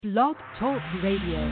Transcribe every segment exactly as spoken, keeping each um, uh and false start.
Blog Talk Radio.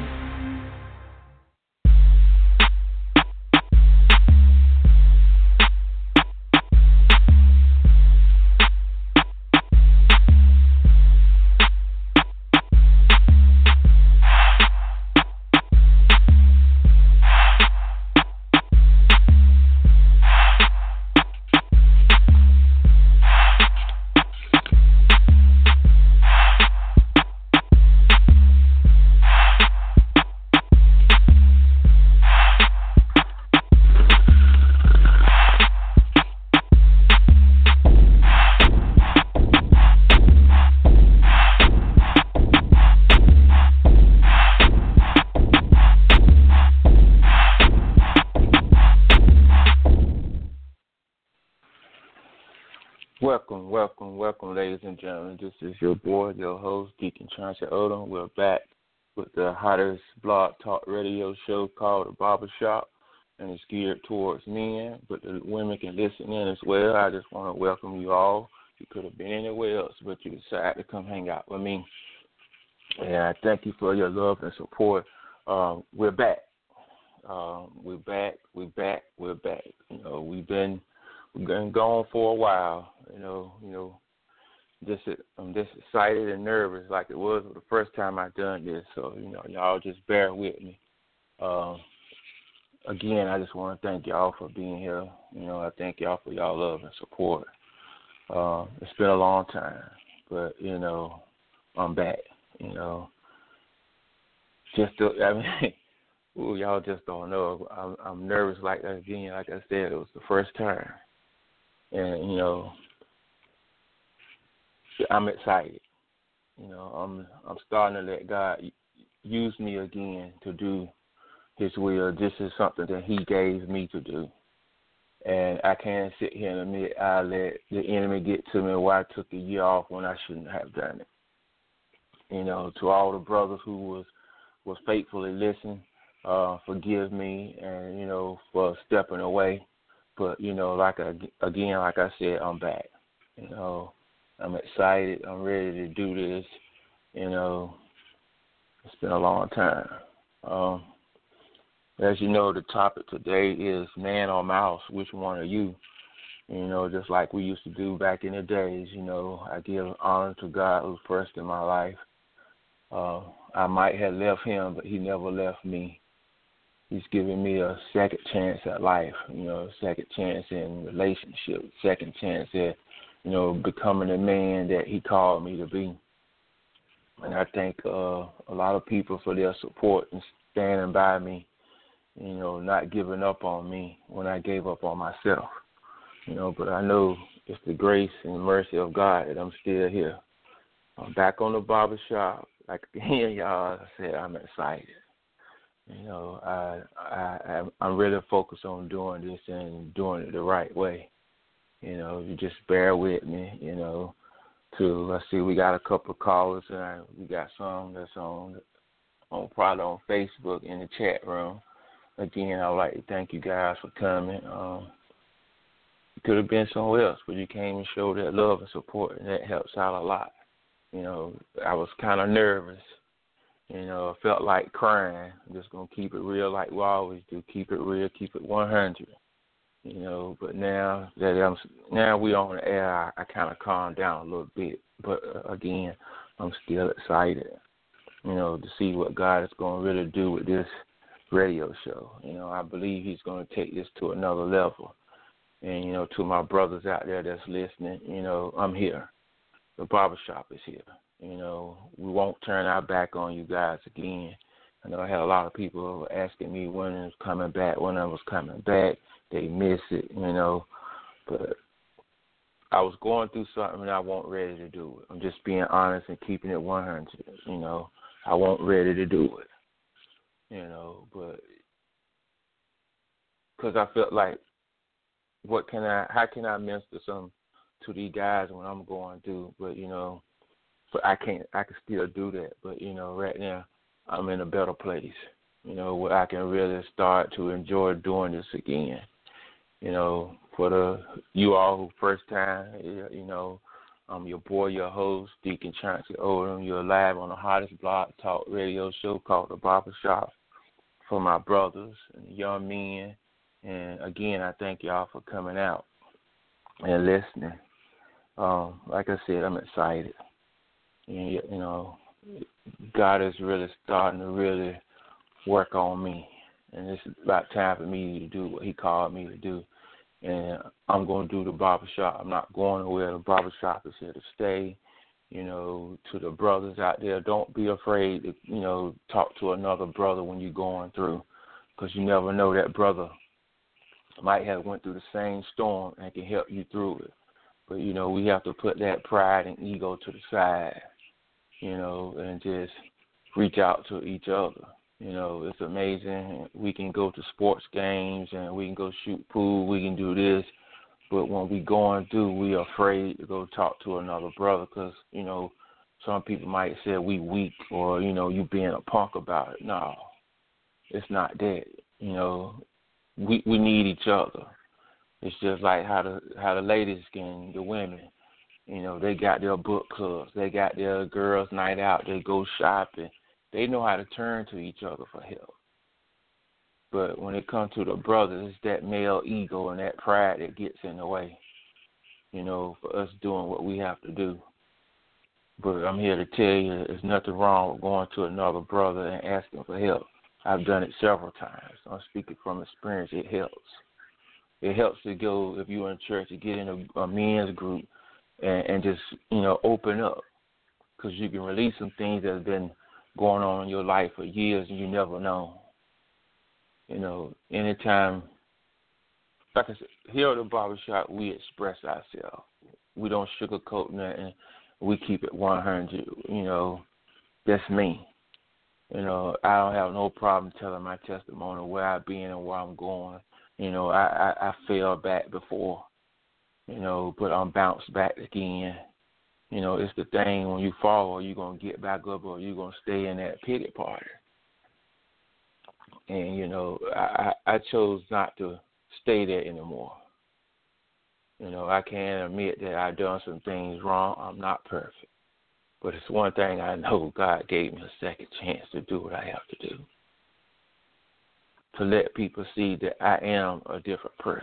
Welcome, welcome, welcome, ladies and gentlemen. This is your boy, your host, Deacon Chauncey Odom. We're back with the hottest blog talk radio show called The Barbershop, and it's geared towards men, but the women can listen in as well. I just want to welcome you all. You could have been anywhere else, but you decided to come hang out with me. And I thank you for your love and support. Um, we're back. Um, we're back. We're back. We're back. You know, we've been we've been gone for a while. You know, you know, just I'm just excited and nervous like it was the first time I done this. So you know, y'all just bear with me. Um, again, I just want to thank y'all for being here. You know, I thank y'all for y'all love and support. Uh, it's been a long time, but you know, I'm back. You know, just to, I mean, ooh, y'all just don't know. I'm, I'm nervous like that again. Like I said, it was the first time, and you know. I'm excited. You know, I'm I'm starting to let God use me again to do His will. This is something that He gave me to do, and I can't sit here and admit I let the enemy get to me why I took a year off when I shouldn't have done it. You know, to all the brothers who was was faithfully listening, uh, forgive me, and you know for stepping away. But you know, like I, again, like I said, I'm back. You know. I'm excited. I'm ready to do this. You know, it's been a long time. Um, as you know, the topic today is man or mouse. Which one are you? You know, just like we used to do back in the days. You know, I give honor to God who's first in my life. Uh, I might have left Him, but He never left me. He's given me a second chance at life. You know, a second chance in relationship, second chance at you know, becoming the man that He called me to be. And I thank uh, a lot of people for their support and standing by me, you know, not giving up on me when I gave up on myself. You know, but I know it's the grace and mercy of God that I'm still here. I'm back on the barbershop. Like again, y'all, I said, I'm excited. You know, I, I, I'm really focused on doing this and doing it the right way. You know, you just bear with me, you know, to, let's see, we got a couple of callers, and we got some that's on, on probably on Facebook in the chat room. Again, I'd like to thank you guys for coming. Um, it could have been somewhere else, but you came and showed that love and support, and that helps out a lot. You know, I was kind of nervous. You know, I felt like crying. I'm just going to keep it real like we always do. Keep it real, keep it one hundred. You know, but now that I'm now we on the air, I, I kind of calmed down a little bit. But uh, again, I'm still excited. You know, to see what God is going to really do with this radio show. You know, I believe He's going to take this to another level. And you know, to my brothers out there that's listening, you know, I'm here. The barbershop is here. You know, we won't turn our back on you guys again. I know I had a lot of people asking me when it was coming back, when I was coming back. They miss it, you know, but I was going through something and I wasn't ready to do it. I'm just being honest and keeping it one hundred, you know. I wasn't ready to do it, you know, but because I felt like, what can I, how can I minister some to these guys when I'm going through, but, you know, but I can't, I can still do that, but, you know, right now I'm in a better place, you know, where I can really start to enjoy doing this again. You know, for the you all who first time, you know, I'm your boy, your host, Deacon Chauncey Odom. You're live on the hottest blog talk radio show called The Barbershop for my brothers and young men. And again, I thank y'all for coming out and listening. Um, like I said, I'm excited. And, you know, God is really starting to really work on me. And it's about time for me to do what he called me to do. And I'm going to do the barbershop. I'm not going nowhere. The barbershop is here to stay. You know, to the brothers out there, don't be afraid to, you know, talk to another brother when you're going through, because you never know, that brother might have went through the same storm and can help you through it. But, you know, we have to put that pride and ego to the side, you know, and just reach out to each other. You know, it's amazing. We can go to sports games and we can go shoot pool. We can do this. But when we going through, we are afraid to go talk to another brother because, you know, some people might say we weak or, you know, you being a punk about it. No, it's not that. You know, we we need each other. It's just like how the how the ladies can, the women, you know, they got their book clubs. They got their girls' night out. They go shopping. They know how to turn to each other for help. But when it comes to the brothers, it's that male ego and that pride that gets in the way, you know, for us doing what we have to do. But I'm here to tell you there's nothing wrong with going to another brother and asking for help. I've done it several times. I'm speaking from experience. It helps. It helps to go, if you're in church, to get in a, a men's group and, and just, you know, open up, because you can release some things that have been going on in your life for years and you never know. You know, anytime, like I said, here at the barbershop, we express ourselves. We don't sugarcoat nothing. We keep it one hundred. You know, that's me. You know, I don't have no problem telling my testimony, where I've been and where I'm going. You know, I, I, I fell back before, you know, but I'm bounced back again. You know, it's the thing, when you fall, are you going to get back up or are you going to stay in that pity party? And, you know, I, I chose not to stay there anymore. You know, I can admit that I've done some things wrong. I'm not perfect. But it's one thing I know, God gave me a second chance to do what I have to do. To let people see that I am a different person.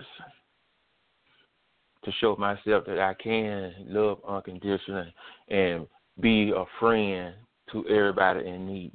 To show myself that I can love unconditionally and be a friend to everybody in need.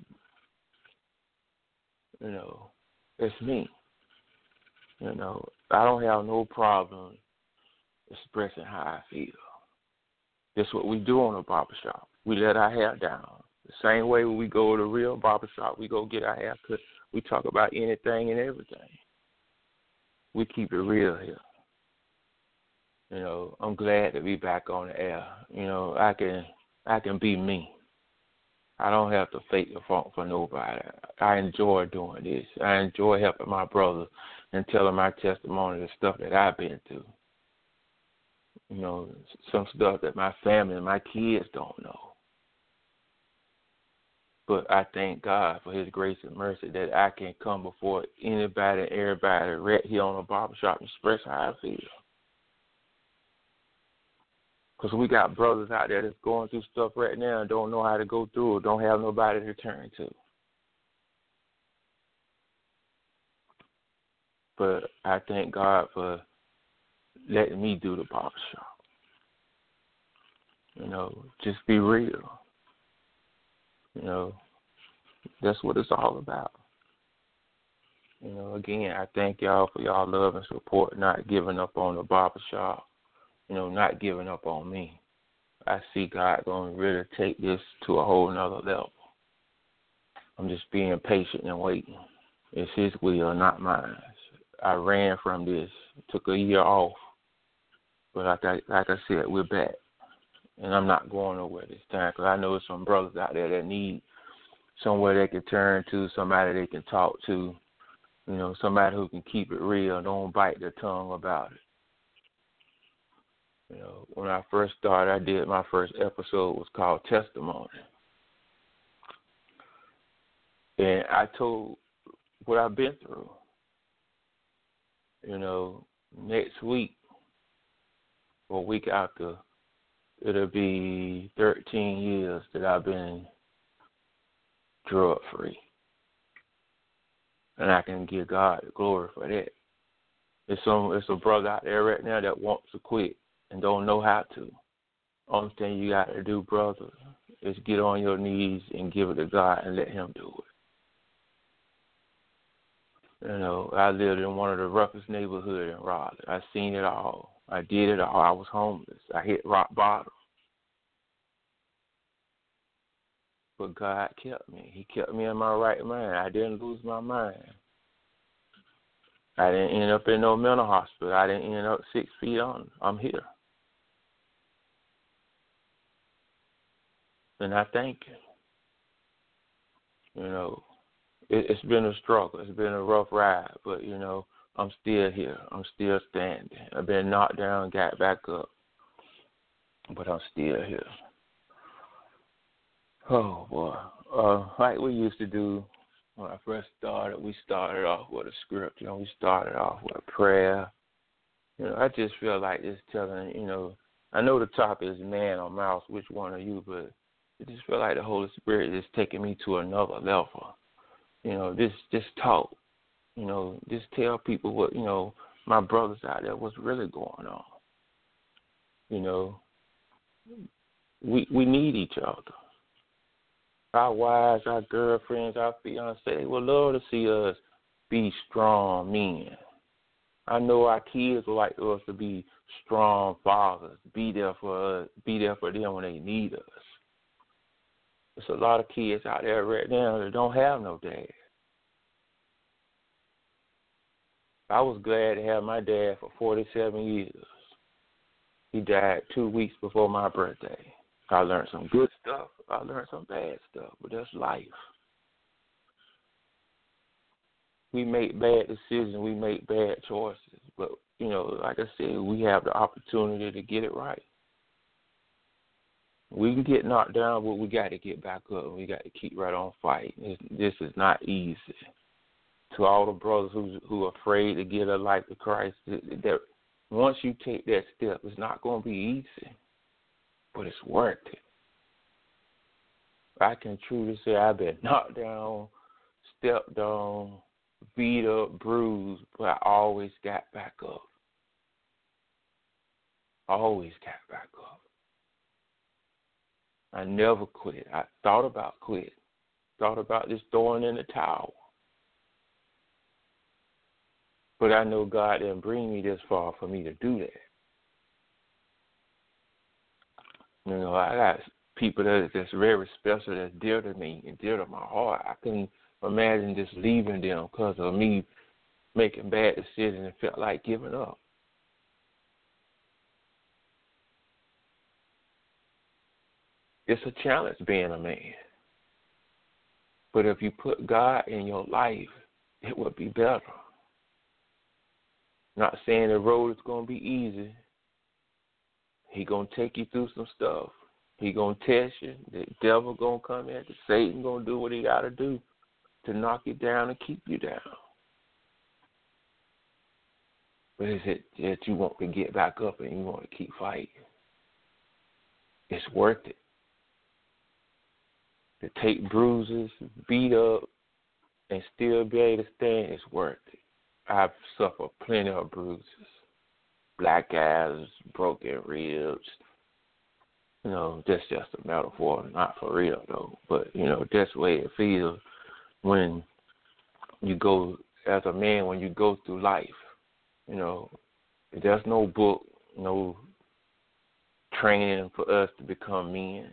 You know, it's me. You know, I don't have no problem expressing how I feel. That's what we do on a barbershop. We let our hair down. The same way when we go to the real barbershop, we go get our hair cut. We talk about anything and everything. We keep it real here. You know, I'm glad to be back on the air. You know, I can I can be me. I don't have to fake the funk for nobody. I enjoy doing this. I enjoy helping my brothers and telling my testimony, the stuff that I've been through. You know, some stuff that my family and my kids don't know. But I thank God for his grace and mercy that I can come before anybody and everybody right here on the barbershop and express how I feel. Because we got brothers out there that's going through stuff right now and don't know how to go through it, don't have nobody to turn to. But I thank God for letting me do the barbershop. You know, just be real. You know, that's what it's all about. You know, again, I thank y'all for y'all love and support, not giving up on the barbershop. You know, not giving up on me. I see God going to really take this to a whole nother level. I'm just being patient and waiting. It's his will, not mine. I ran from this, took a year off. But like I, like I said, we're back. And I'm not going nowhere this time, because I know there's some brothers out there that need somewhere they can turn to, somebody they can talk to, you know, somebody who can keep it real, don't bite their tongue about it. You know, when I first started, I did my first episode was called Testimony. And I told what I've been through. You know, next week, or a week after it'll be thirteen years that I've been drug free. And I can give God the glory for that. There's some it's a brother out there right now that wants to quit and don't know how to. Only thing you got to do, brother, is get on your knees and give it to God and let him do it. You know, I lived in one of the roughest neighborhoods in Raleigh. I seen it all. I did it all. I was homeless. I hit rock bottom. But God kept me. He kept me in my right mind. I didn't lose my mind. I didn't end up in no mental hospital. I didn't end up six feet on. I'm here. And I thank you. You know, it, it's been a struggle. It's been a rough ride. But, you know, I'm still here. I'm still standing. I've been knocked down, got back up. But I'm still here. Oh, boy. Uh, like we used to do when I first started, we started off with a script. You know, we started off with a prayer. You know, I just feel like just telling, you know, I know the topic is man or mouse, which one are you, but I just feel like the Holy Spirit is taking me to another level. You know, just, just talk. You know, just tell people what, you know, my brothers out there, what's really going on. You know, we we need each other. Our wives, our girlfriends, our fiancés would love to see us be strong men. I know our kids would like us to be strong fathers, be there for us, be there for them when they need us. There's a lot of kids out there right now that don't have no dad. I was glad to have my dad for forty-seven years. He died two weeks before my birthday. I learned some good stuff. I learned some bad stuff, but that's life. We make bad decisions. We make bad choices. But, you know, like I said, we have the opportunity to get it right. We can get knocked down, but we got to get back up. We got to keep right on fighting. This is not easy. To all the brothers who who are afraid to give their life to Christ, that once you take that step, it's not going to be easy, but it's worth it. I can truly say I've been knocked down, stepped on, beat up, bruised, but I always got back up. Always got back up. I never quit. I thought about quit. Thought about just throwing in the towel. But I know God didn't bring me this far for me to do that. You know, I got people that that's very special, that's dear to me and dear to my heart. I couldn't imagine just leaving them because of me making bad decisions and felt like giving up. It's a challenge being a man. But if you put God in your life, it would be better. Not saying the road is going to be easy. He going to take you through some stuff. He going to test you. The devil going to come in. Satan going to do what he got to do to knock you down and keep you down. But is it that you want to get back up and you want to keep fighting? It's worth it. To take bruises, beat up, and still be able to stand, it's worth it. I've suffered plenty of bruises, black eyes, broken ribs. You know, that's just a metaphor, not for real though. But, you know, that's the way it feels when you go, as a man, when you go through life. You know, there's no book, no training for us to become men.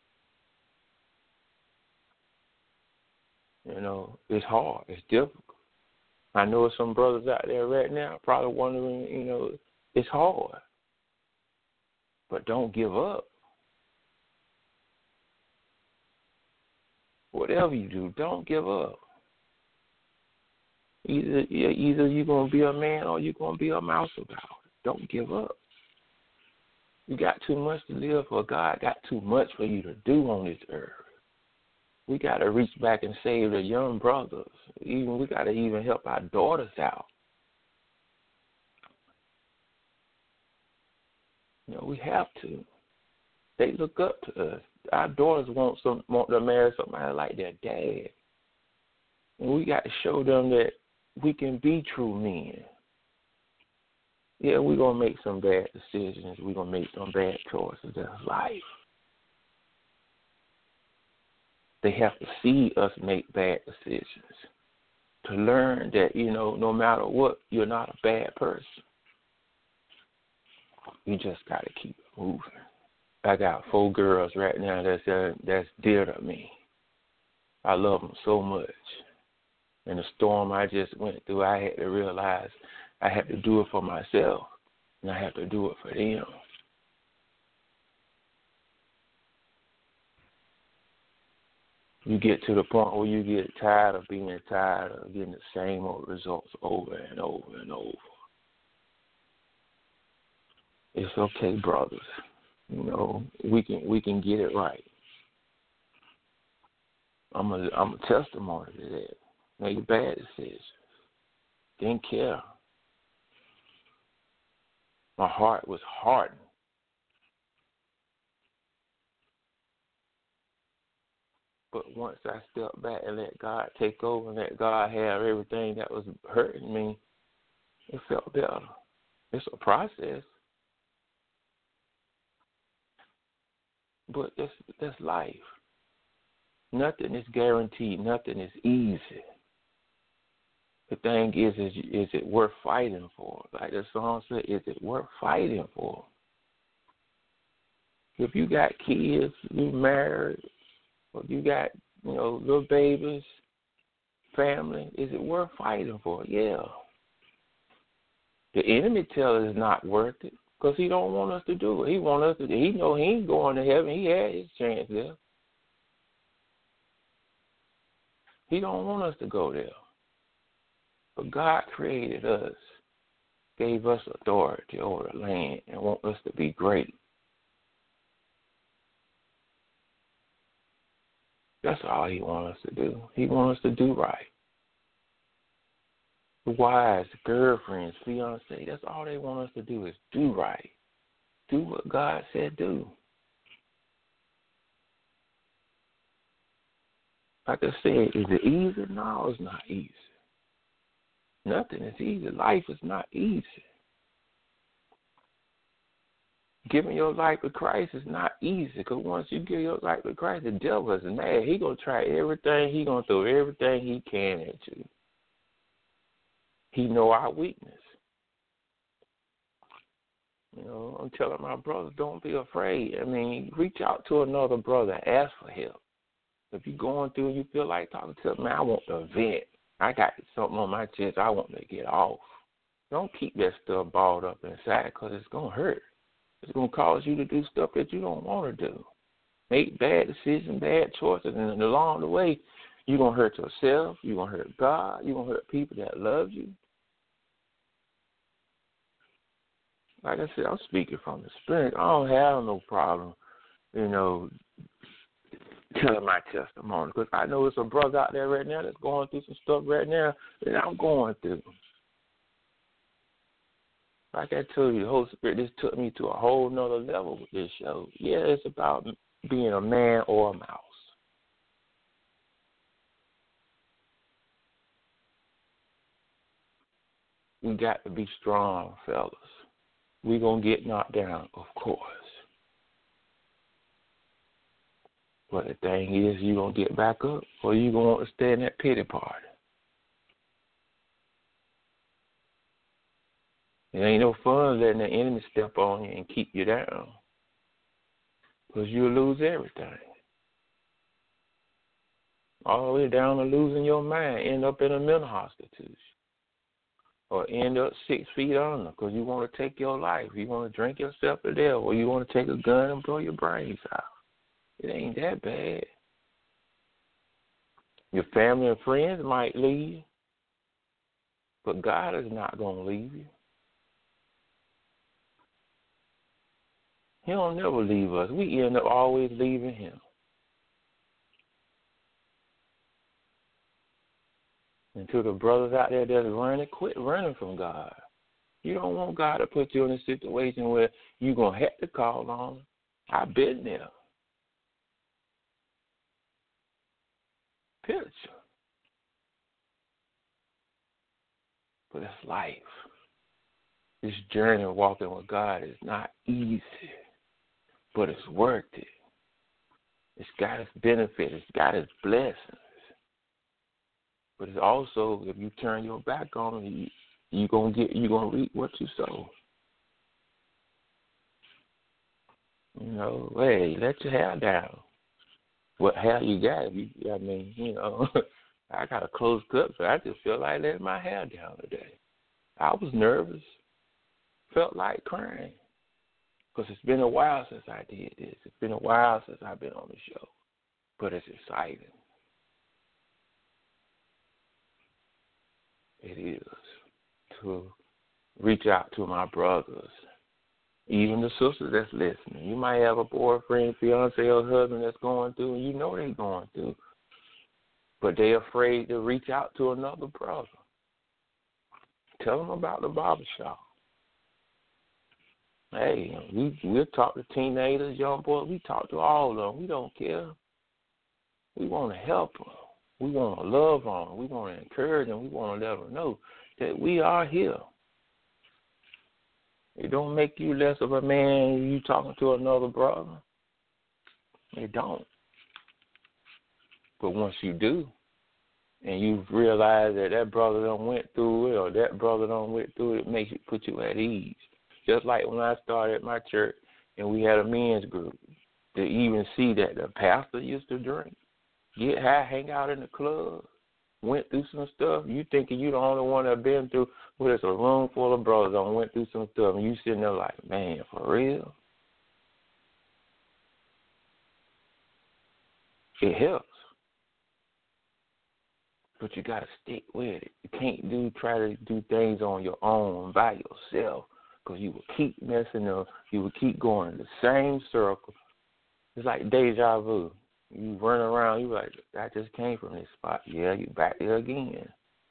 You know, it's hard. It's difficult. I know some brothers out there right now probably wondering, you know, it's hard. But don't give up. Whatever you do, don't give up. Either, either you're going to be a man or you're going to be a mouse about it. Don't give up. You got too much to live for. God got too much for you to do on this earth. We got to reach back and save the young brothers. Even we got to even help our daughters out. You know, we have to. They look up to us. Our daughters want some want to marry somebody like their dad. And we got to show them that we can be true men. Yeah, we're going to make some bad decisions. We're going to make some bad choices. That's life. They have to see us make bad decisions to learn that, you know, no matter what, you're not a bad person. You just got to keep it moving. I got four girls right now that's, uh, that's dear to me. I love them so much. And the storm I just went through, I had to realize I had to do it for myself, and I have to do it for them. You get to the point where you get tired of being tired of getting the same old results over and over and over. It's okay, brothers. You know, we can we can get it right. I'm a I'm a testimony to that. Made bad decisions. Didn't care. My heart was hardened. But once I stepped back and let God take over and let God have everything that was hurting me, it felt better. It's a process. But that's, that's life. Nothing is guaranteed. Nothing is easy. The thing is, is, is it worth fighting for? Like the song said, is it worth fighting for? If you got kids, you married, or you got, you know, little babies, family, is it worth fighting for? Yeah. The enemy tells us it's not worth it because he don't want us to do it. He want us to. He know he ain't going to heaven. He had his chance there. He don't want us to go there. But God created us, gave us authority over the land, and want us to be great. That's all he wants us to do. He wants us to do right. The wives, girlfriends, fiancé, that's all they want us to do is do right. Do what God said do. Like I said, is it easy? No, it's not easy. Nothing is easy. Life is not easy. Giving your life to Christ is not easy because once you give your life to Christ, the devil is mad. He going to try everything. He going to throw everything he can at you. He know our weakness. You know, I'm telling my brothers, don't be afraid. I mean, reach out to another brother. Ask for help. If you're going through and you feel like talking to them, man, I want to vent. I got something on my chest I want to get off. Don't keep that stuff balled up inside because it's going to hurt. It's going to cause you to do stuff that you don't want to do. Make bad decisions, bad choices, and along the way, you're going to hurt yourself. You're going to hurt God. You're going to hurt people that love you. Like I said, I'm speaking from the spirit. I don't have no problem, you know, telling my testimony because I know it's a brother out there right now that's going through some stuff right now that I'm going through. Like I told you, the Holy Spirit, this took me to a whole nother level with this show. Yeah, it's about being a man or a mouse. We got to be strong, fellas. We're going to get knocked down, of course. But the thing is, you going to get back up or you going to want to stay in that pity party. It ain't no fun letting the enemy step on you and keep you down because you'll lose everything. All the way down to losing your mind, end up in a mental hospital or end up six feet under because you want to take your life. You want to drink yourself to death or you want to take a gun and blow your brains out. It ain't that bad. Your family and friends might leave, but God is not going to leave you. He don't never leave us. We end up always leaving him. And to the brothers out there that's running, quit running from God. You don't want God to put you in a situation where you're going to have to call on him. I've been there. Picture. But it's life. This journey of walking with God is not easy, but it's worth it. It's got its benefits. It's got its blessings. But it's also, if you turn your back on it, you, you're gonna get, you're gonna reap what you sow. You know, hey, let your hair down. What hair you got? You, I mean, you know, I got a close cut, so I just feel like letting my hair down today. I was nervous, felt like crying, because it's been a while since I did this. It's been a while since I've been on the show, but it's exciting. It is to reach out to my brothers, even the sisters that's listening. You might have a boyfriend, fiance, or husband that's going through, and you know they're going through, but they're afraid to reach out to another brother. Tell them about the barbershop. Hey, we we'll talk to teenagers, young boys. We talk to all of them. We don't care. We want to help them. We want to love on them. We want to encourage them. We want to let them know that we are here. It don't make you less of a man you talking to another brother. It don't. But once you do, and you realize that that brother done went through it, or that brother done went through it, it makes it put you at ease. Just like when I started at my church and we had a men's group, to even see that the pastor used to drink, get high, hang out in the club, went through some stuff. You thinking you the only one that been through, well, there's a room full of brothers that went through some stuff, and you sitting there like, man, for real? It helps. But you got to stick with it. You can't do try to do things on your own by yourself, because you will keep messing up. You will keep going in the same circle. It's like deja vu. You run around, you like, I just came from this spot. Yeah, you back there again.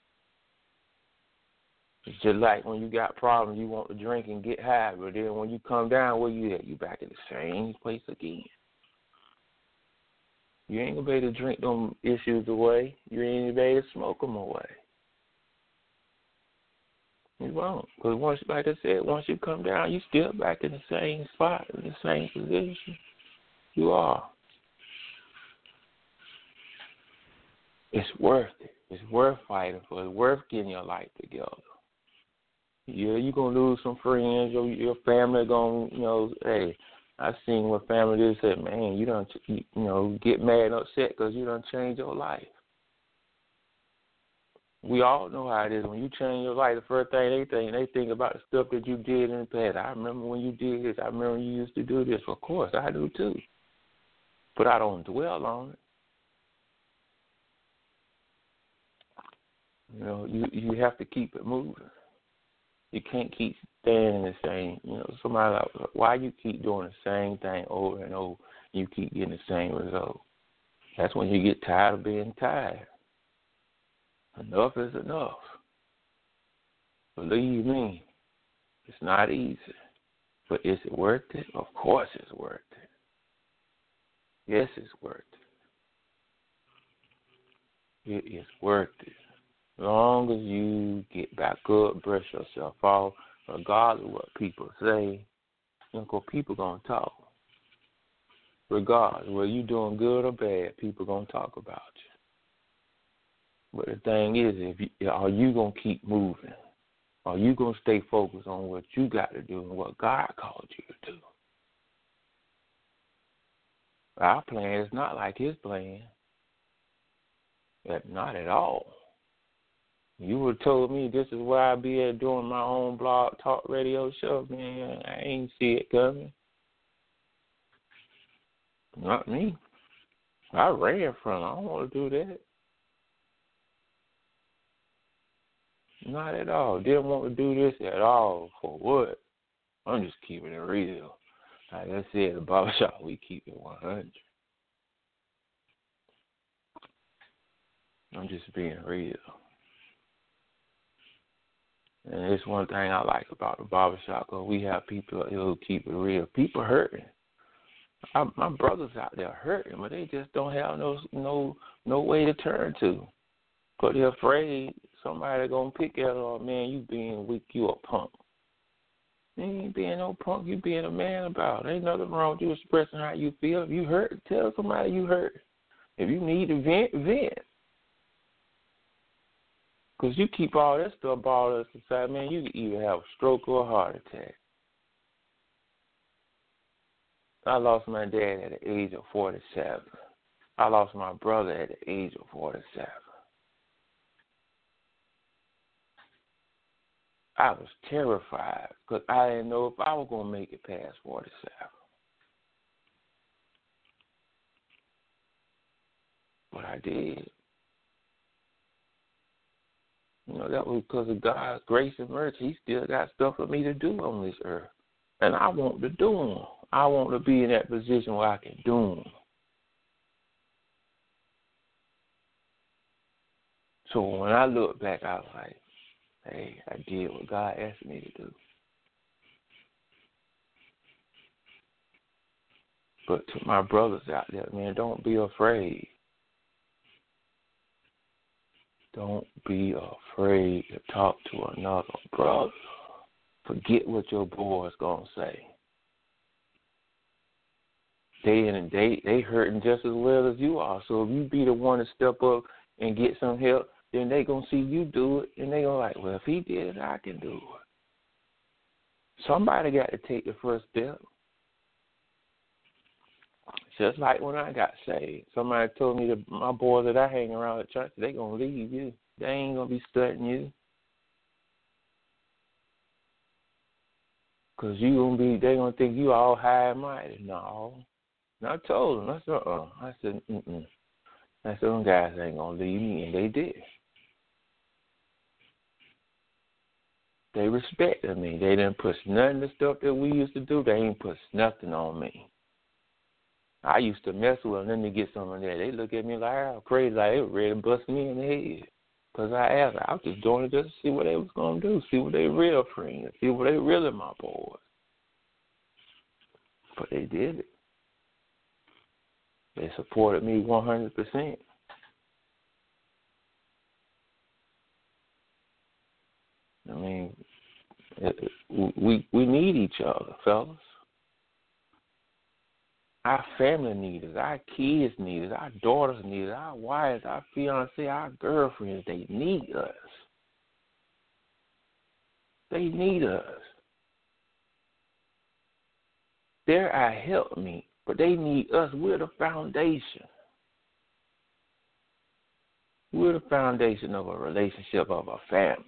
It's just like when you got problems, you want to drink and get high, but then when you come down, where you at? You back in the same place again. You ain't going to be able to drink them issues away. You ain't going to be able to smoke them away. You won't. Because once, like I said, once you come down, you still back in the same spot, in the same position. You are. It's worth it. It's worth fighting for. It's worth getting your life together. Yeah, you're going to lose some friends. Your, your family going to, you know, hey, I seen what family did said, man, you don't, you know, get mad and upset because you done changed your life. We all know how it is. When you change your life, the first thing they think, they think about the stuff that you did in the past. I remember when you did this. I remember when you used to do this. Of course, I do too. But I don't dwell on it. You know, you, you have to keep it moving. You can't keep staying in the same, you know, somebody like, why you keep doing the same thing over and over, you keep getting the same result? That's when you get tired of being tired. Enough is enough. Believe me, it's not easy. But is it worth it? Of course it's worth it. Yes, it's worth it. It is worth it. As long as you get back up, brush yourself off, regardless of what people say, you know, people going to talk. Regardless, whether you doing good or bad, people going to talk about you. But the thing is, if you, are you going to keep moving? Are you going to stay focused on what you got to do and what God called you to do? Our plan is not like his plan. Not at all. You would have told me this is where I'd be at doing my own blog talk radio show, man. I ain't see it coming. Not me. I ran from it. I don't want to do that. Not at all. Didn't want to do this at all. For what? I'm just keeping it real. Like I said, the barbershop, we keep it one hundred. I'm just being real. And it's one thing I like about the barbershop, because we have people who keep it real. People hurting. I, my brothers out there hurting, but they just don't have no no no way to turn to. But they're afraid somebody gonna pick at her. Man, you being weak, you a punk. You ain't being no punk. You being a man about it. Ain't nothing wrong with you expressing how you feel. If you hurt, tell somebody you hurt. If you need to vent, vent. Because you keep all that stuff balled up inside, man, you can either have a stroke or a heart attack. I lost my dad at the age of forty-seven. I lost my brother at the age of forty-seven. I was terrified because I didn't know if I was going to make it past forty-seven. But I did. You know, that was because of God's grace and mercy. He still got stuff for me to do on this earth. And I want to do them. I want to be in that position where I can do them. So when I look back, I was like, hey, I did what God asked me to do. But to my brothers out there, man, don't be afraid. Don't be afraid to talk to another brother. Forget what your boy's going to say. They in they they hurting just as well as you are. So if you be the one to step up and get some help, then they going to see you do it, and they going to like, well, if he did it, I can do it. Somebody got to take the first step. Just like when I got saved. Somebody told me that my boys that I hang around at church, they going to leave you. They ain't going to be studying you. Because you gonna be, they going to think you all high and mighty. No. And I told them, I said, uh-uh. I said, mm-mm. I said, them guys ain't going to leave me, and they did. They respected me. They didn't push none of the stuff that we used to do. They ain't push nothing on me. I used to mess with them, let me get some of that. They look at me like I'm crazy, like they were ready to bust me in the head. Because I asked, I was just doing it just to see what they was going to do, see what they real friends, see what they really my boys. But they did it. They supported me one hundred percent. I mean, it, we we need each other, fellas. Our family need us. Our kids need us. Our daughters need us. Our wives, our fiancés, our girlfriends, they need us. They need us. They're our helpmeet, but they need us. We're the foundation. We're the foundation of a relationship, of a family.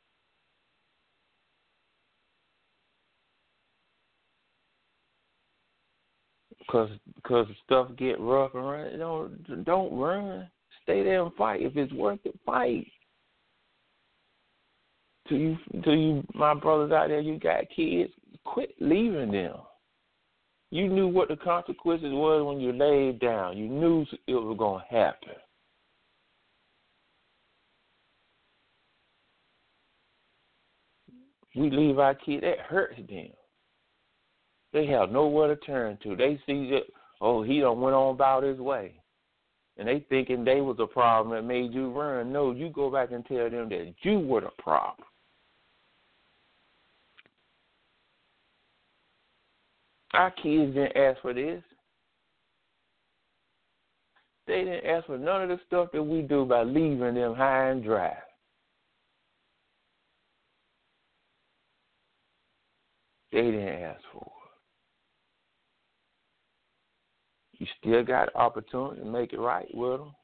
Because because stuff get rough and run, don't don't run. Stay there and fight. If it's worth it, fight. To you, to you, my brothers out there, you got kids. Quit leaving them. You knew what the consequences was when you laid down. You knew it was going to happen. We leave our kids. That hurts them. They have nowhere to turn to. They see that, oh, he done went on about his way. And they thinking they was a problem that made you run. No, you go back and tell them that you were the problem. Our kids didn't ask for this. They didn't ask for none of the stuff that we do by leaving them high and dry. They didn't ask for it. You still got opportunity to make it right with them.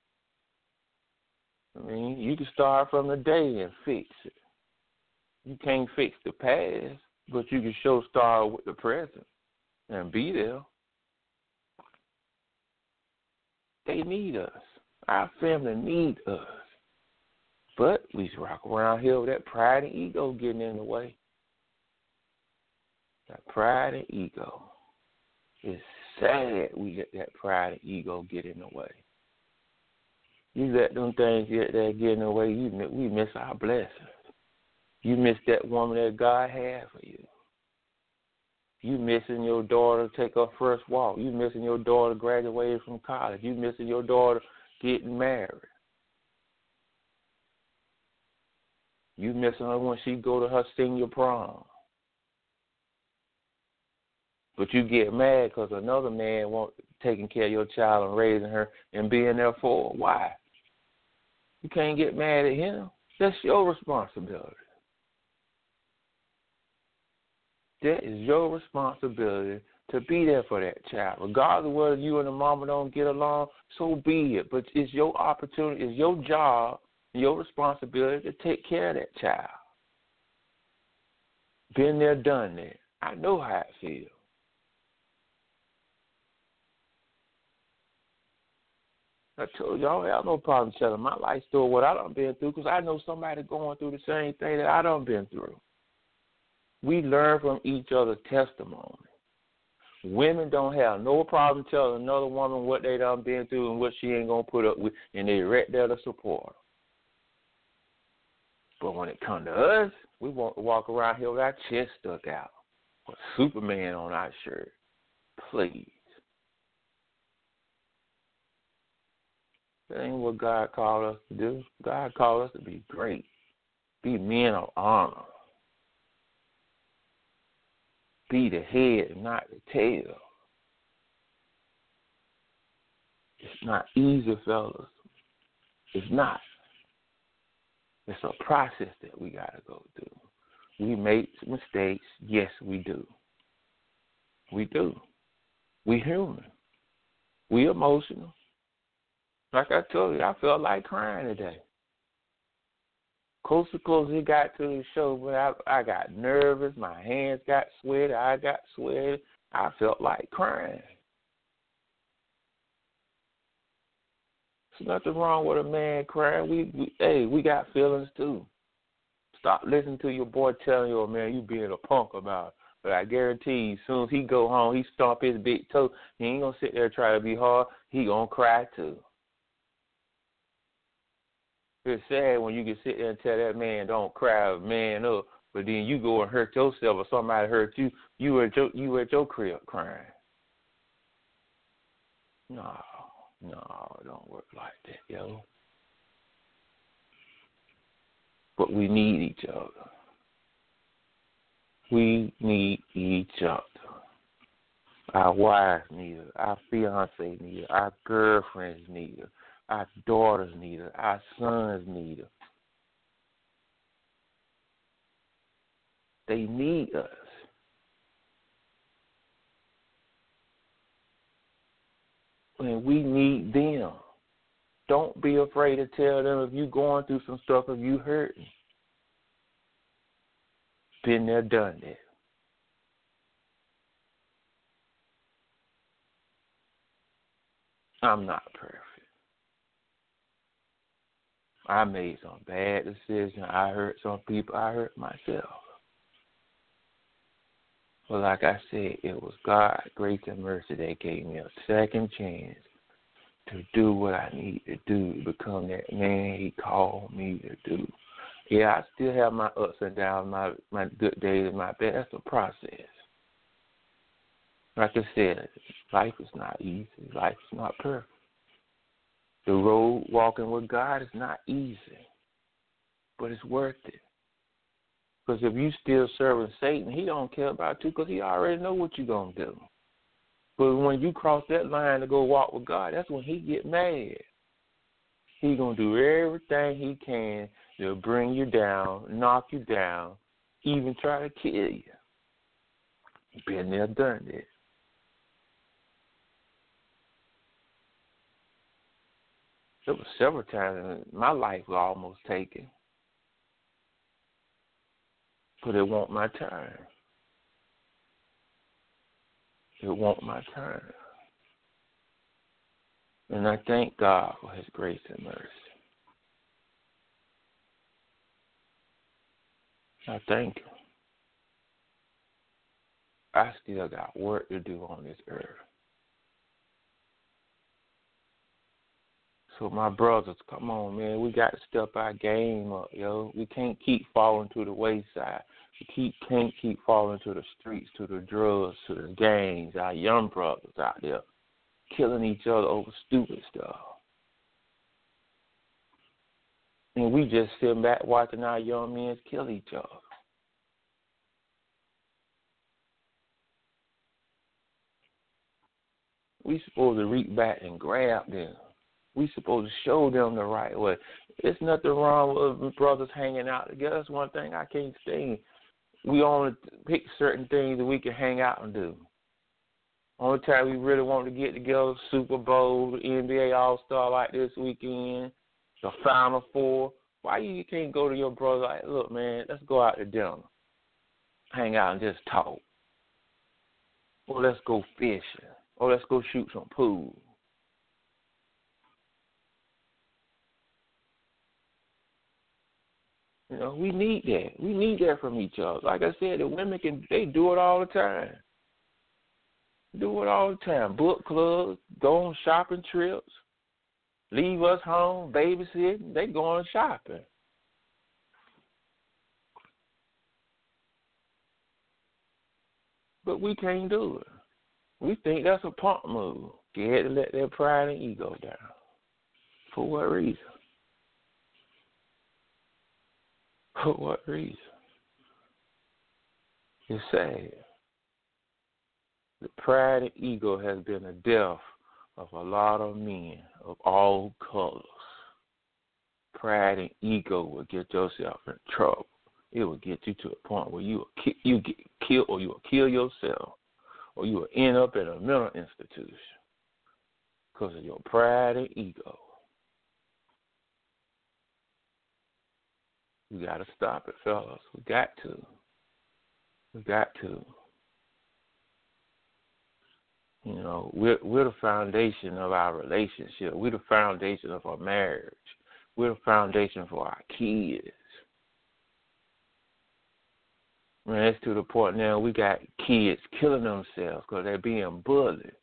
I mean, you can start from the day and fix it. You can't fix the past, but you can show start with the present and be there. They need us. Our family needs us. But we rock around here with that pride and ego getting in the way. That pride and ego. It's sad we let that pride and ego get in the way. You let them things get there get in the way, you we miss our blessings. You miss that woman that God had for you. You missing your daughter take her first walk. You missing your daughter graduating from college. You missing your daughter getting married. You missing her when she go to her senior prom. But you get mad because another man won't taking care of your child and raising her and being there for her. Why? You can't get mad at him. That's your responsibility. That is your responsibility to be there for that child. Regardless of whether you and the mama don't get along, so be it. But it's your opportunity, it's your job, your responsibility to take care of that child. Been there, done that. I know how it feels. I told y'all, I have no problem telling my life story, what I done been through, because I know somebody going through the same thing that I done been through. We learn from each other's testimony. Women don't have no problem telling another woman what they done been through and what she ain't going to put up with, and they right there to support her. But when it comes to us, we want to walk around here with our chest stuck out, with Superman on our shirt. Please. That ain't what God called us to do. God called us to be great, be men of honor, be the head, not the tail. It's not easy, fellas. It's not. It's a process that we got to go through. We make mistakes. Yes, we do. We do. We human. We emotional. Like I told you, I felt like crying today. Close to close, it got to the show, but I, I got nervous. My hands got sweaty. I got sweaty. I felt like crying. There's nothing wrong with a man crying. We, we, hey, we got feelings too. Stop listening to your boy telling you, oh, man, you being a punk about it. But I guarantee you, as soon as he go home, he stomp his big toe. He ain't going to sit there and try to be hard. He going to cry too. It's sad when you can sit there and tell that man don't cry, man up, but then you go and hurt yourself or somebody hurt you, you at your, you at your crib crying. No, no, it don't work like that, yo. But we need each other. We need each other. Our wives need her. Our fiance need her. Our girlfriends need her. Our daughters need her. Our sons need her. They need us. And we need them. Don't be afraid to tell them if you're going through some stuff, if you hurting. Been there, done that. I'm not perfect. I made some bad decisions. I hurt some people. I hurt myself. But like I said, it was God's grace and mercy that gave me a second chance to do what I need to do, to become that man He called me to do. Yeah, I still have my ups and downs, my, my good days and my bad. That's a process. Like I said, life is not easy. Life is not perfect. The road walking with God is not easy, but it's worth it. Because if you still serving Satan, he don't care about you because he already know what you're going to do. But when you cross that line to go walk with God, that's when he get mad. He going to do everything he can to bring you down, knock you down, even try to kill you. Been there, done that. There was several times in my life was almost taken. But it won't my turn. It won't my turn. And I thank God for His grace and mercy. I thank Him. I still got work to do on this earth. So my brothers, come on, man. We got to step our game up, yo. We can't keep falling to the wayside. You keep, can't keep falling to the streets, to the drugs, to the gangs, our young brothers out there killing each other over stupid stuff. And we just sitting back watching our young men kill each other. We supposed to reach back and grab them. We supposed to show them the right way. There's nothing wrong with brothers hanging out together. That's one thing I can't stand. We only pick certain things that we can hang out and do. Only time we really want to get together, Super Bowl, the N B A All-Star like this weekend, the Final Four. Why you can't go to your brother like, look, man, let's go out to dinner, hang out and just talk. Or let's go fishing. Or let's go shoot some pool. You know, we need that. We need that from each other. Like I said, the women can, they do it all the time. Do it all the time. Book clubs, go on shopping trips, leave us home, babysitting. They going shopping. But we can't do it. We think that's a punk move. Scared to let their pride and ego down. For what reason? For what reason? It's sad. The pride and ego has been the death of a lot of men of all colors. Pride and ego will get yourself in trouble. It will get you to a point where you will ki- you get killed, or you will kill yourself, or you will end up in a mental institution because of your pride and ego. We got to stop it, fellas. We got to. We got to. You know, we're, we're the foundation of our relationship. We're the foundation of our marriage. We're the foundation for our kids. Man, it's to the point now we got kids killing themselves because they're being bullied.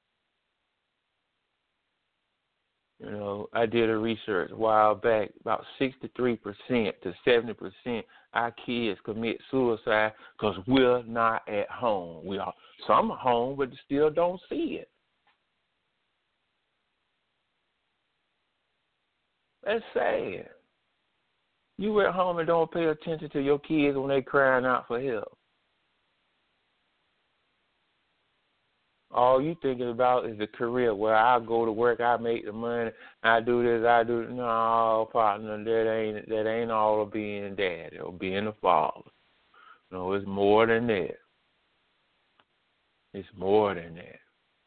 You know, I did a research a while back, about sixty-three percent to seventy percent our kids commit suicide because we're not at home. We are some are home, but still don't see it. That's sad. You at home and don't pay attention to your kids when they crying out for help. All you thinking about is the career where I go to work, I make the money, I do this, I do this. No, partner, that ain't that ain't all of being daddy or being a father. No, it's more than that. It's more than that.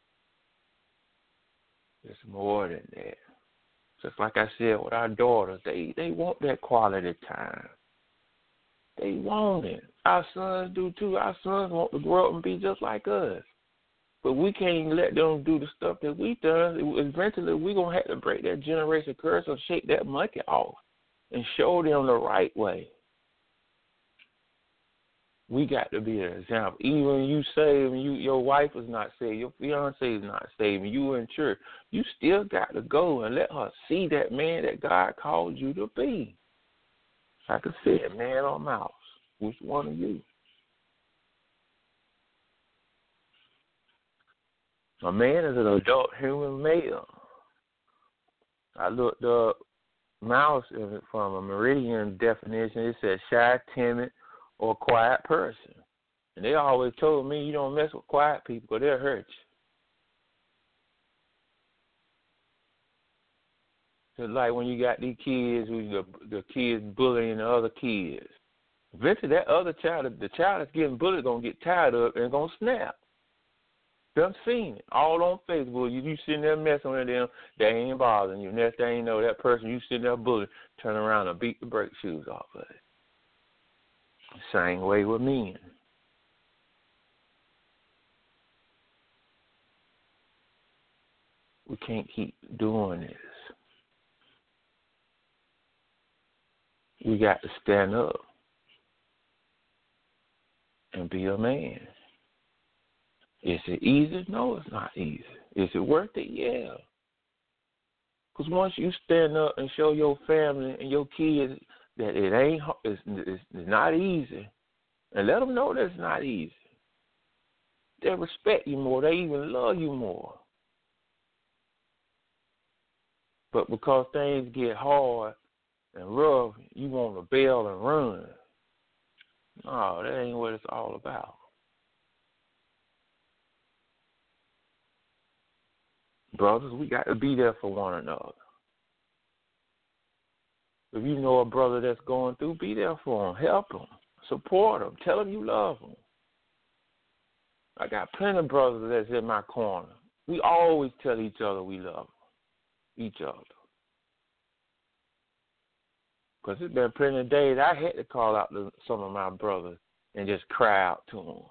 It's more than that. Just like I said with our daughters, they, they want that quality time. They want it. Our sons do too. Our sons want to grow up and be just like us. But we can't let them do the stuff that we done. Eventually, we're going to have to break that generation curse or shake that monkey off and show them the right way. We got to be an example. Even when you saved and you, your wife is not saved, your fiance is not saved, and you in church, you still got to go and let her see that man that God called you to be. Like I said, man or mouse, which one are you? A man is an adult human male. I looked up mouse from a Meridian definition. It says shy, timid, or quiet person. And they always told me you don't mess with quiet people because they'll hurt you. It's like when you got these kids, who the, the kids bullying the other kids. Eventually that other child, the child that's getting bullied, is going to get tired of it and going to snap. Done seen it all on Facebook. You, you sitting there messing with them, they ain't bothering you. Next thing you know, that person you sitting there bullying, turn around and beat the brake shoes off of it. Same way with men. We can't keep doing this. We got to stand up and be a man. Is it easy? No, it's not easy. Is it worth it? Yeah. Because once you stand up and show your family and your kids that it ain't, it's, it's, it's not easy, And let them know that's not easy. They respect you more. They even love you more. But because things get hard and rough, you want to bail and run. No, that ain't what it's all about. Brothers, we got to be there for one another. If you know a brother that's going through, be there for him. Help him. Support him. Tell him you love him. I got plenty of brothers that's in my corner. We always tell each other we love each other. Because there's been plenty of days I had to call out to some of my brothers and just cry out to them.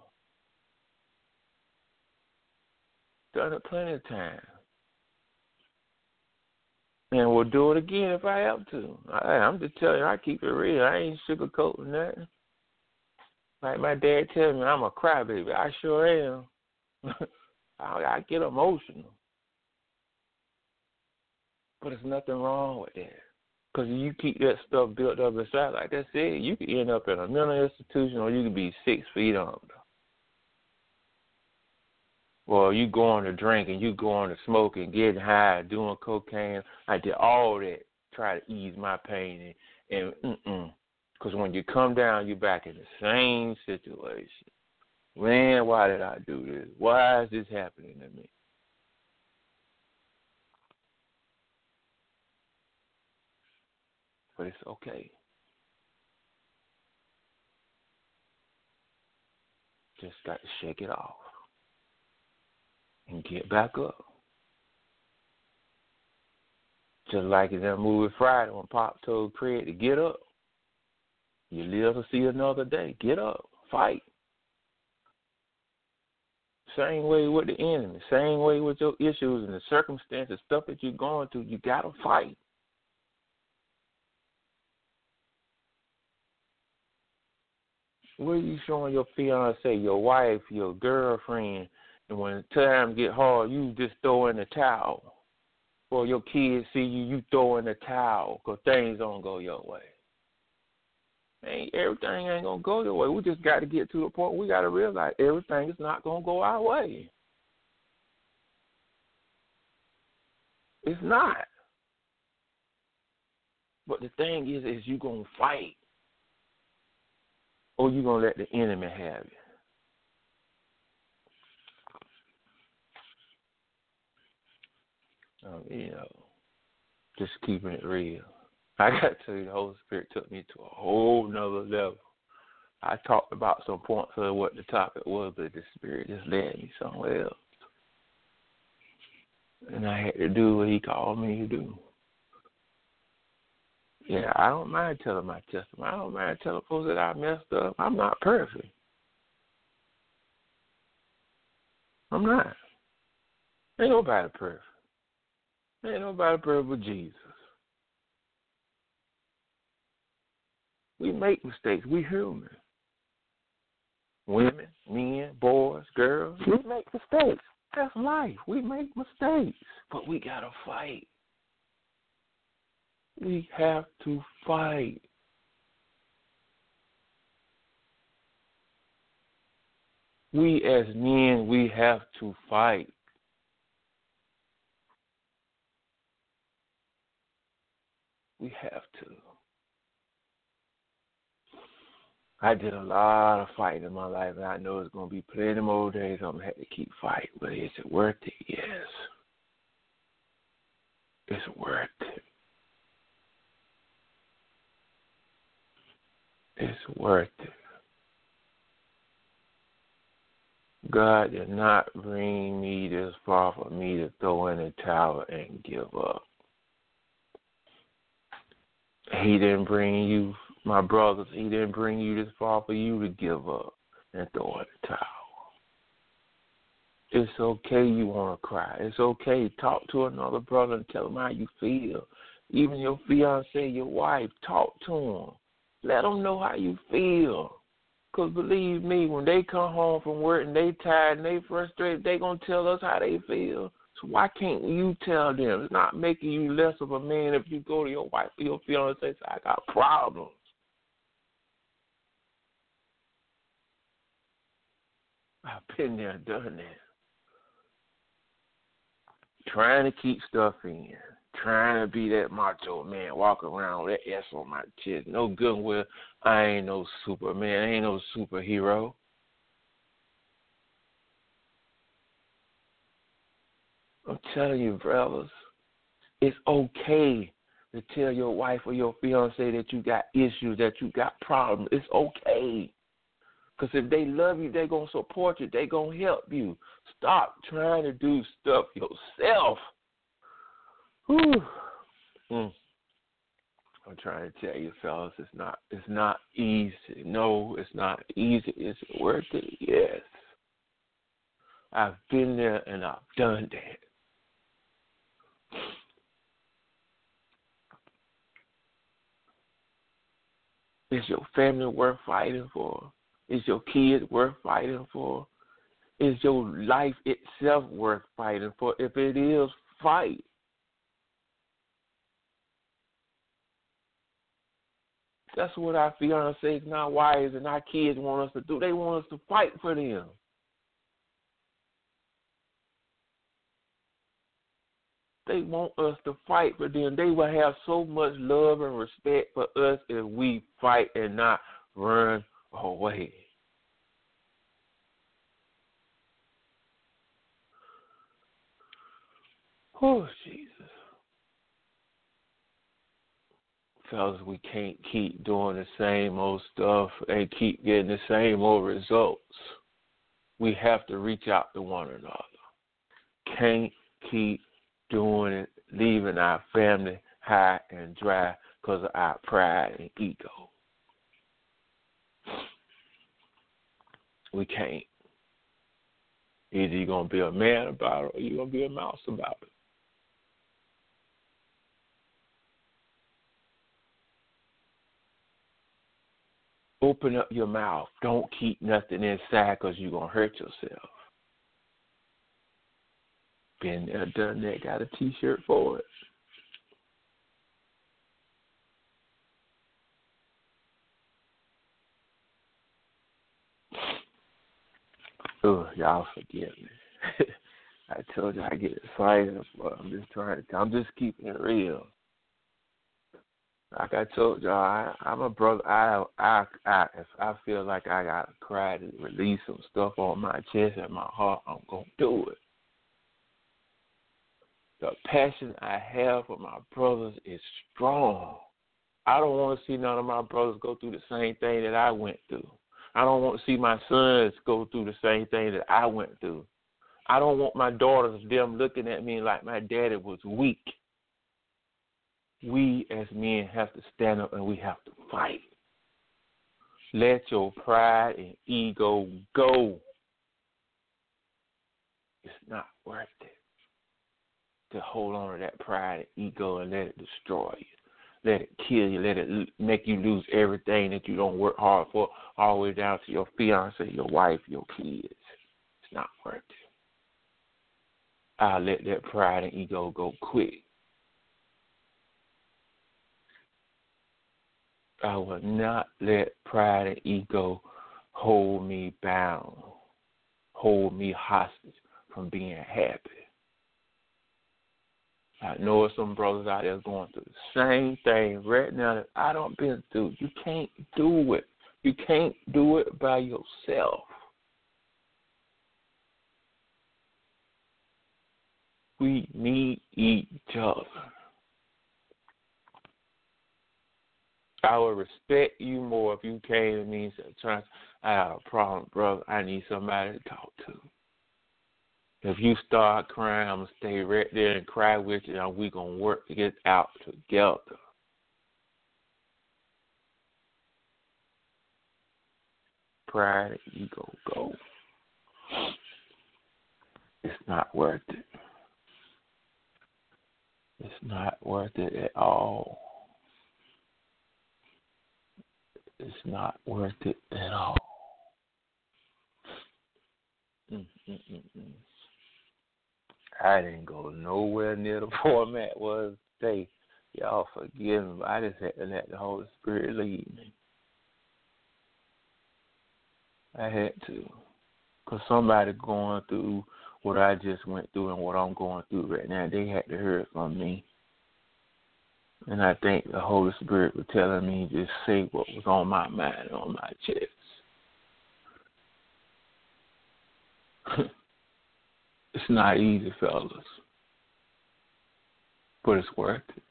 Done it plenty of times. And we'll do it again if I have to. I, I'm just telling you, I keep it real. I ain't sugarcoating nothing. Like my dad tells me, I'm a crybaby. I sure am. I, I get emotional. But there's nothing wrong with that. Because you keep that stuff built up inside, like I said, you could end up in a mental institution or you could be six feet under. Well, you going to drink and you going to smoke and getting high, doing cocaine. I did all that, try to ease my pain. And, and mm-mm. Because when you come down, you're back in the same situation. Man, why did I do this? Why is this happening to me? But it's okay. Just got to shake it off and get back up. Just like in that movie Friday when Pop told Craig to get up. You live to see another day. Get up. Fight. Same way with the enemy. Same way with your issues and the circumstances, stuff that you're going through. You got to fight. What are you showing your fiance, your wife, your girlfriend, and when time get hard, you just throw in the towel? Or your kids see you, you throw in the towel because things don't go your way. Ain't everything ain't going to go your way. We just got to get to the point we got to realize everything is not going to go our way. It's not. But the thing is, is you going to fight. Or you going to let the enemy have it. Um, you know, just keeping it real. I got to tell you, the Holy Spirit took me to a whole nother level. I talked about some points of what the topic was, but the Spirit just led me somewhere else. And I had to do what He called me to do. Yeah, I don't mind telling my testimony. I don't mind telling folks that I messed up. I'm not perfect. I'm not. Ain't nobody perfect. Ain't nobody perfect but Jesus. We make mistakes. We human. Women, men, boys, girls, we make mistakes. That's life. We make mistakes. But we got to fight. We have to fight. We as men, we have to fight. We have to. I did a lot of fighting in my life, and I know it's going to be plenty more days I'm going to have to keep fighting. But is it worth it? Yes. It's worth it. It's worth it. God did not bring me this far for me to throw in the towel and give up. He didn't bring you, my brothers, He didn't bring you this far for you to give up and throw in the towel. It's okay you want to cry. It's okay. Talk to another brother and tell him how you feel. Even your fiance, your wife, talk to them. Let them know how you feel. Because believe me, when they come home from work and they tired and they frustrated, they going to tell us how they feel. So why can't you tell them? It's not making you less of a man if you go to your wife or your fiance and say, I got problems. I've been there, done that. Trying to keep stuff in. Trying to be that macho man, walk around with that S on my chest. No good and well, I ain't no Superman. I ain't no superhero. I'm telling you, brothers, it's okay to tell your wife or your fiance that you got issues, that you got problems. It's okay. Because if they love you, they're going to support you. They're going to help you. Stop trying to do stuff yourself. Whew. Mm. I'm trying to tell you, fellas, it's not, it's not easy. No, it's not easy. Is it worth it? Yes. I've been there and I've done that. Is your family worth fighting for? Is your kids worth fighting for? Is your life itself worth fighting for? If it is, fight. That's what our fiancés and our wives and our kids want us to do. They want us to fight for them. They want us to fight for them. They will have so much love and respect for us if we fight and not run away. Oh, Jesus. Fellas, we can't keep doing the same old stuff and keep getting the same old results. We have to reach out to one another. Can't keep doing it, leaving our family high and dry because of our pride and ego. We can't. Either you're going to be a man about it or you're going to be a mouse about it. Open up your mouth. Don't keep nothing inside because you're going to hurt yourself. Been there, done that, got a T-shirt for it. Oh, y'all forgive me. I told you I get excited, but I'm just trying to, I'm just keeping it real. Like I told y'all, I, I'm a brother. I, I, I, if I feel like I got to cry to release some stuff on my chest and my heart, I'm going to do it. The passion I have for my brothers is strong. I don't want to see none of my brothers go through the same thing that I went through. I don't want to see my sons go through the same thing that I went through. I don't want my daughters, them looking at me like my daddy was weak. We as men have to stand up and we have to fight. Let your pride and ego go. It's not worth it to hold on to that pride and ego and let it destroy you. Let it kill you. Let it make you lose everything that you don't work hard for, all the way down to your fiancé, your wife, your kids. It's not worth it. I'll let that pride and ego go quick. I will not let pride and ego hold me bound, hold me hostage from being happy. I know some brothers out there going through the same thing right now that I don't been through. You can't do it. You can't do it by yourself. We need each other. I would respect you more if you came to me and said, Trans, I have a problem, brother. I need somebody to talk to. If you start crying, I'm going to stay right there and cry with you, and we're going to work to get out together. Pride and ego go. It's not worth it. It's not worth it at all. It's not worth it at all. Mm, mm, mm, mm. I didn't go nowhere near the format was today. Y'all forgive me, but I just had to let the Holy Spirit lead me. I had to. Because somebody going through what I just went through and what I'm going through right now, they had to hear it from me. And I think the Holy Spirit was telling me to say what was on my mind, on my chest. It's not easy, fellas, but it's worth it.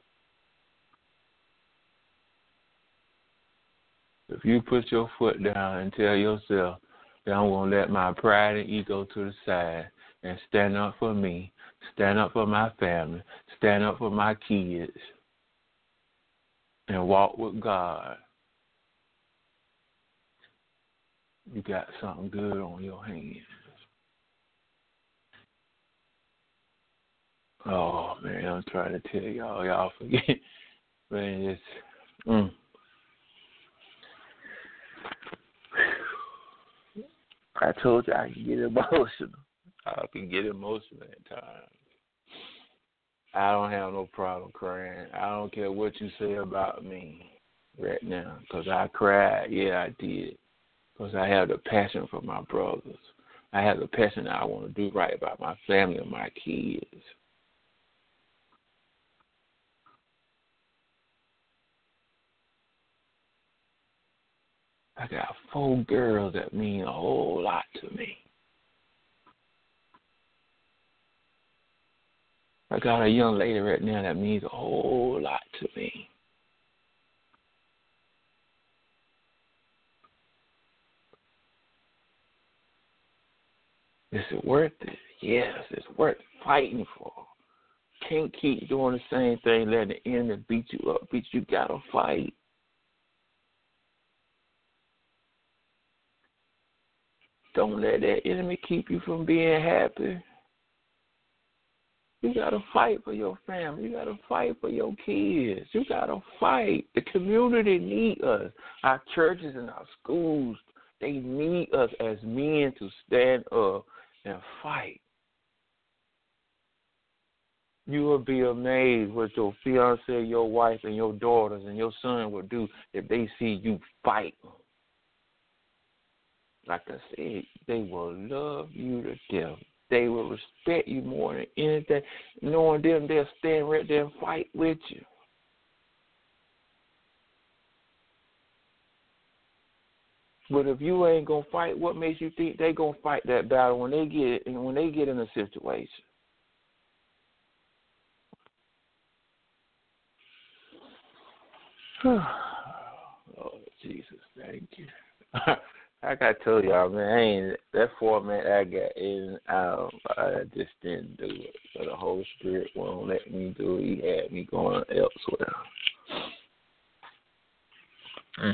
If you put your foot down and tell yourself that I'm going to let my pride and ego to the side and stand up for me, stand up for my family, stand up for my kids, and walk with God, you got something good on your hands. Oh, man, I'm trying to tell y'all. Y'all forget. Man, it's... Mm. I told you I can get emotional. I can get emotional at times. I don't have no problem crying. I don't care what you say about me right now, because I cried. Yeah, I did. Because I have the passion for my brothers. I have the passion that I want to do right by my family and my kids. I got four girls that mean a whole lot to me. I got a young lady right now that means a whole lot to me. Is it worth it? Yes, it's worth fighting for. Can't keep doing the same thing, letting the enemy beat you up. Beat you, gotta fight. Don't let that enemy keep you from being happy. You got to fight for your family. You got to fight for your kids. You got to fight. The community need us. Our churches and our schools, they need us as men to stand up and fight. You will be amazed what your fiancé, your wife, and your daughters and your son will do if they see you fight. Like I said, they will love you to death. They will respect you more than anything. Knowing them, they'll stand right there and fight with you. But if you ain't gonna fight, what makes you think they gonna fight that battle when they get and when they get in a situation? Oh, Jesus, thank you. Like I told y'all, man, I ain't, that format I got in, um, I just didn't do it. So the Holy Spirit won't let me do it. He had me going elsewhere. Mm.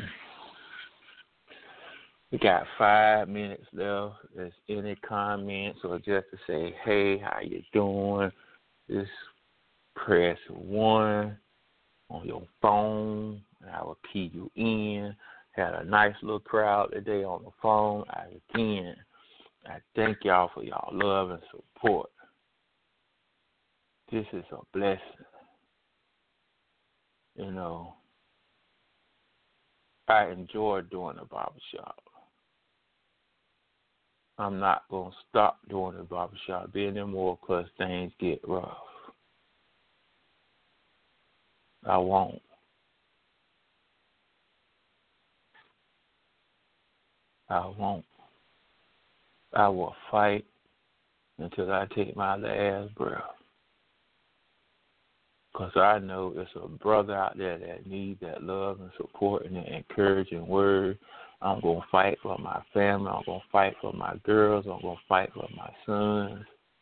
We got five minutes left. There's any comments or just to say, hey, how you doing? Just press one on your phone, and I will key you in. Had a nice little crowd today on the phone. I, again, I thank y'all for y'all love and support. This is a blessing. You know, I enjoy doing the barbershop. I'm not going to stop doing the barbershop being there more because things get rough. I won't. I won't. I will fight until I take my last breath. Because I know there's a brother out there that needs that love and support and that encouraging word. I'm going to fight for my family. I'm going to fight for my girls. I'm going to fight for my sons.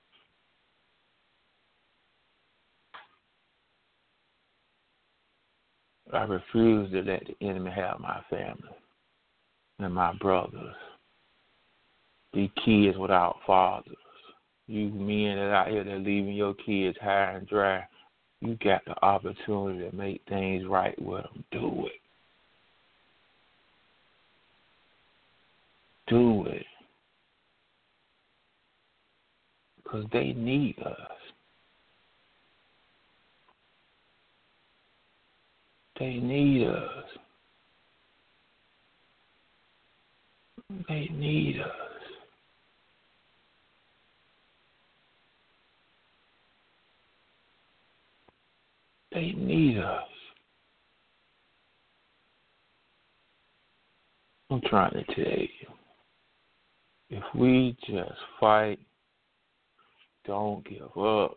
I refuse to let the enemy have my family and my brothers. These kids without fathers. You men that out here that leaving your kids high and dry, you got the opportunity to make things right with them. Do it. Do it. Because they need us. They need us. They need us. they need us. I'm trying to tell you, if we just fight, don't give up,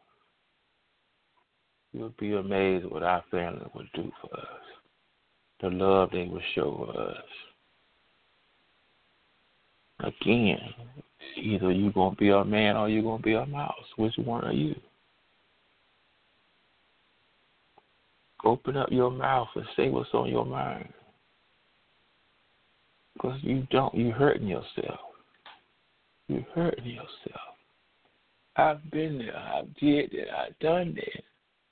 you'll be amazed what our family will do for us, the love they will show us. Again, either you're going to be a man or you're going to be a mouse. Which one are you? Open up your mouth and say what's on your mind. Because you don't, you're hurting yourself. You're hurting yourself. I've been there. I've did it. I've done that.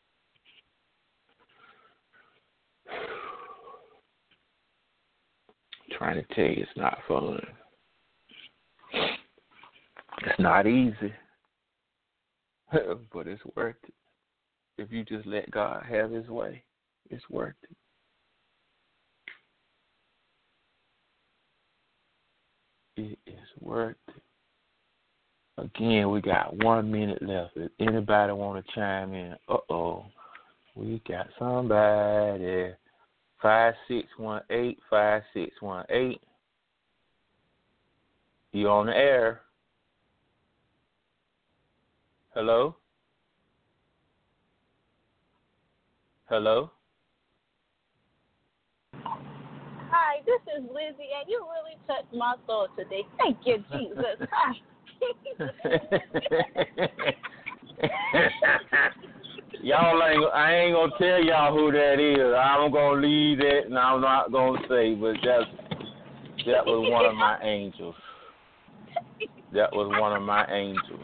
I'm trying to tell you, it's not fun. It's not easy, but it's worth it. If you just let God have his way, it's worth it. It is worth it. Again, we got one minute left. If anybody want to chime in, uh-oh, we got somebody. five six one eight, five six one eight. You on the air. Hello? Hello? Hi, this is Lizzie, and you really touched my soul today. Thank you, Jesus. Y'all ain't, I ain't going to tell y'all who that is. I'm going to leave that, and I'm not going to say, but that's, that was one of my angels. That was one of my angels.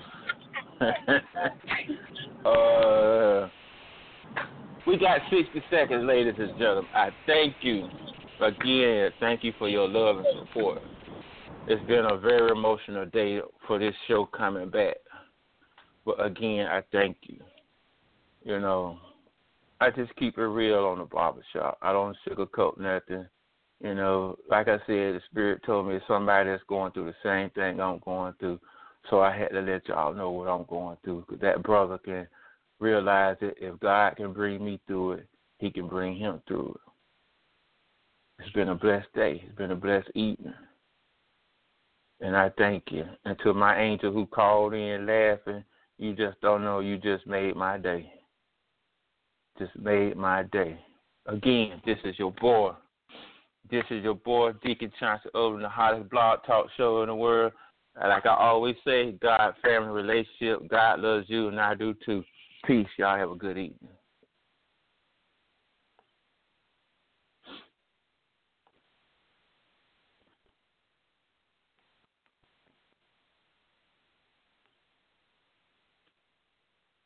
uh, we got sixty seconds, ladies and gentlemen. I thank you again. Thank you for your love and support. It's been a very emotional day for this show coming back. But again, I thank you. You know, I just keep it real on the barbershop. I don't sugarcoat nothing. You know, like I said, the Spirit told me somebody that's going through the same thing I'm going through. So I had to let y'all know what I'm going through. Because that brother can realize that if God can bring me through it, he can bring him through it. It's been a blessed day. It's been a blessed evening. And I thank you. And to my angel who called in laughing, you just don't know, you just made my day. Just made my day. Again, this is your boy. This is your boy, Deacon Chauncey Odom, the hottest blog talk show in the world. Like I always say, God, family, relationship, God loves you, and I do too. Peace. Y'all have a good evening.